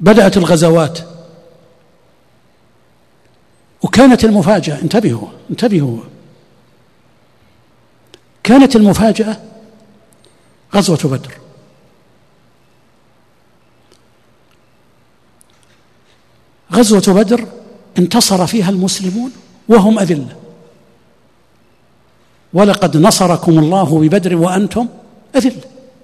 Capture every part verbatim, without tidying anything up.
بدأت الغزوات، وكانت المفاجأة، انتبهوا انتبهوا كانت المفاجأة غزوة بدر. غزوة بدر انتصر فيها المسلمون وهم أذلة، ولقد نصركم الله ببدر وأنتم أذلة.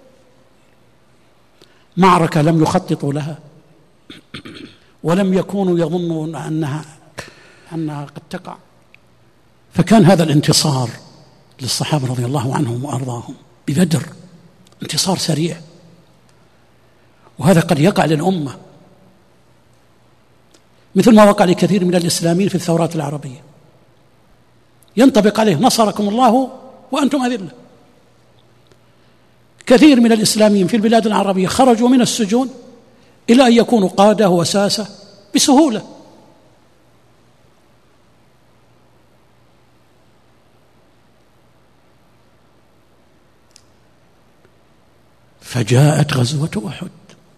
معركة لم يخططوا لها، ولم يكونوا يظنون أنها أنها قد تقع، فكان هذا الانتصار للصحابة رضي الله عنهم وأرضاهم ببدر انتصار سريع، وهذا قد يقع للأمة مثل ما وقع لكثير من الإسلاميين في الثورات العربية، ينطبق عليه نصركم الله وأنتم أذلة. كثير من الإسلاميين في البلاد العربية خرجوا من السجون إلى أن يكونوا قادة وساسة بسهولة. فجاءت غزوة أحد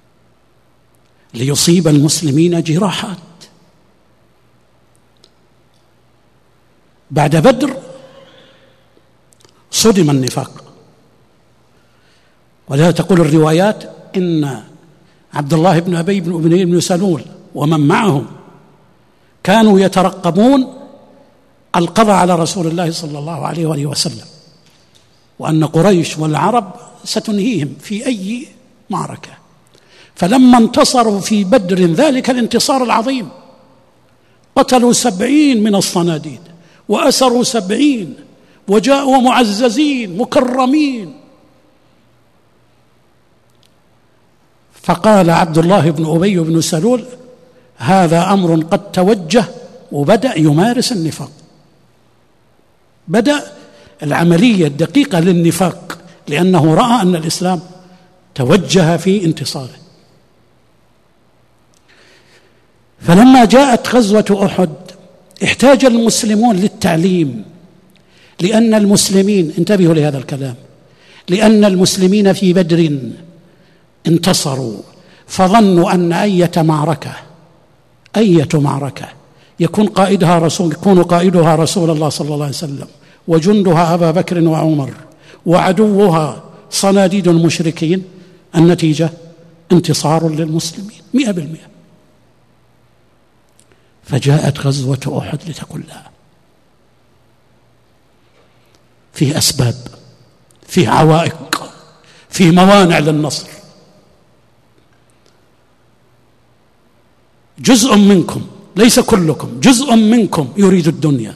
ليصيب المسلمين جراحات. بعد بدر صدم النفاق، ولهذا تقول الروايات إن عبد الله بن أبي بن أبي بن سلول ومن معه كانوا يترقبون القضاء على رسول الله صلى الله عليه وآله وسلم، وأن قريش والعرب ستنهيهم في أي معركة. فلما انتصروا في بدر ذلك الانتصار العظيم قتلوا سبعين من الصناديد وأسروا سبعين وجاءوا معززين مكرمين. فقال عبد الله بن أبي بن سلول هذا أمر قد توجه، وبدأ يمارس النفاق، بدأ العملية الدقيقة للنفاق، لأنه رأى أن الإسلام توجه في انتصاره. فلما جاءت غزوة أحد احتاج المسلمون للتعليم، لأن المسلمين، انتبهوا لهذا الكلام، لأن المسلمين في بدر انتصروا فظنوا أن أية معركة أية معركة يكون قائدها رسول يكون قائدها رسول الله صلى الله عليه وسلم، وجندها أبا بكر وعمر، وعدوها صناديد المشركين، النتيجة انتصار للمسلمين مئة بالمئة. فجاءت غزوة أحد لتقول لها فيه أسباب، فيه عوائق، فيه موانع للنصر. جزء منكم، ليس كلكم، جزء منكم يريد الدنيا،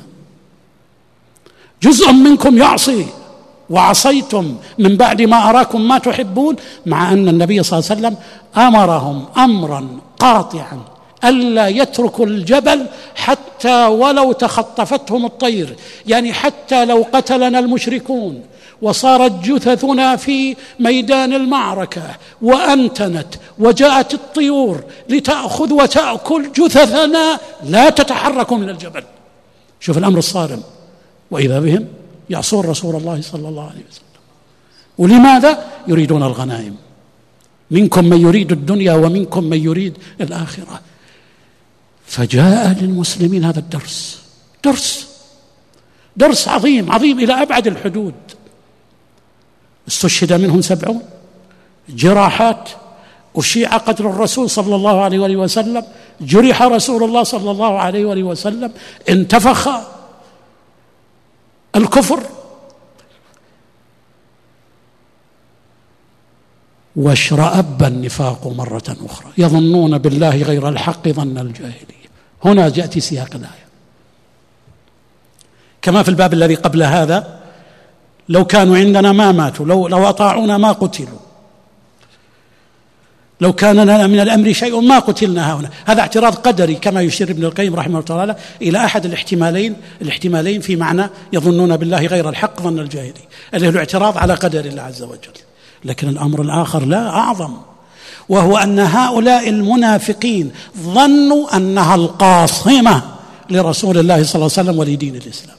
جزء منكم يعصي، وعصيتم من بعد ما أراكم ما تحبون، مع أن النبي صلى الله عليه وسلم أمرهم أمرا قاطعا ألا يتركوا الجبل حتى ولو تخطفتهم الطير، يعني حتى لو قتلنا المشركون وصارت جثثنا في ميدان المعركة وأنتنت وجاءت الطيور لتأخذ وتأكل جثثنا لا تتحركوا من الجبل. شوف الأمر الصارم، وإذا بهم يعصون رسول الله صلى الله عليه وسلم. ولماذا؟ يريدون الغنائم، منكم من يريد الدنيا ومنكم من يريد الآخرة. فجاء للمسلمين هذا الدرس، درس درس عظيم عظيم إلى أبعد الحدود. استشهد منهم سبعون، جراحات، أشيع قتل الرسول صلى الله عليه وآله وسلم، جرح رسول الله صلى الله عليه وآله وسلم، انتفخ الكفر، واشرأب النفاق مرة أخرى، يظنون بالله غير الحق ظن الجاهلية. هنا جاءت سياق الآية كما في الباب الذي قبل هذا، لو كانوا عندنا ما ماتوا، لو, لو أطاعونا ما قتلوا، لو كان لنا من الأمر شيء ما قتلنا هنا. هذا اعتراض قدري كما يشير ابن القيم رحمه الله تعالى إلى أحد الاحتمالين الاحتمالين في معنى يظنون بالله غير الحق ظن الجاهلية، اللي هو الاعتراض على قدر الله عز وجل. لكن الأمر الآخر لا أعظم، وهو أن هؤلاء المنافقين ظنوا أنها القاصمة لرسول الله صلى الله عليه وسلم ولدين الإسلام،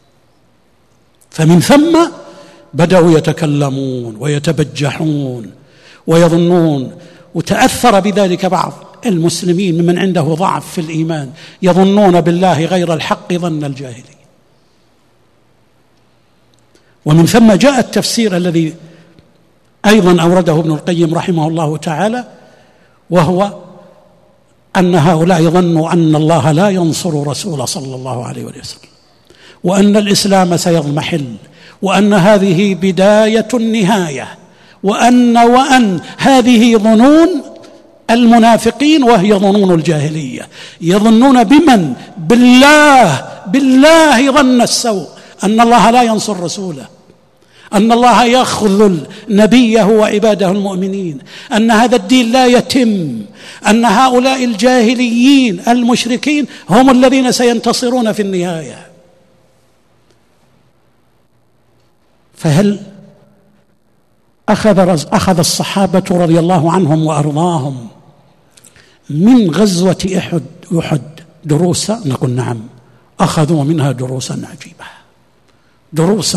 فمن ثم بدأوا يتكلمون ويتبجحون ويظنون. وتأثر بذلك بعض المسلمين ممن عنده ضعف في الإيمان يظنون بالله غير الحق ظن الجاهلين. ومن ثم جاء التفسير الذي أيضا أورده ابن القيم رحمه الله تعالى، وهو أن هؤلاء ظنوا أن الله لا ينصر رسوله صلى الله عليه وسلم، وأن الإسلام سيضمحل، وأن هذه بداية النهاية، وأن وأن هذه ظنون المنافقين وهي ظنون الجاهلية. يظنون بمن؟ بالله، بالله ظن السوء، أن الله لا ينصر رسوله، أن الله يخذل نبيه وعباده المؤمنين، أن هذا الدين لا يتم، أن هؤلاء الجاهليين المشركين هم الذين سينتصرون في النهاية. فهل أخذ أخذ الصحابة رضي الله عنهم وأرضاهم من غزوة أحد أحد دروسا؟ نقول نعم، أخذوا منها دروسا عجيبة، دروسا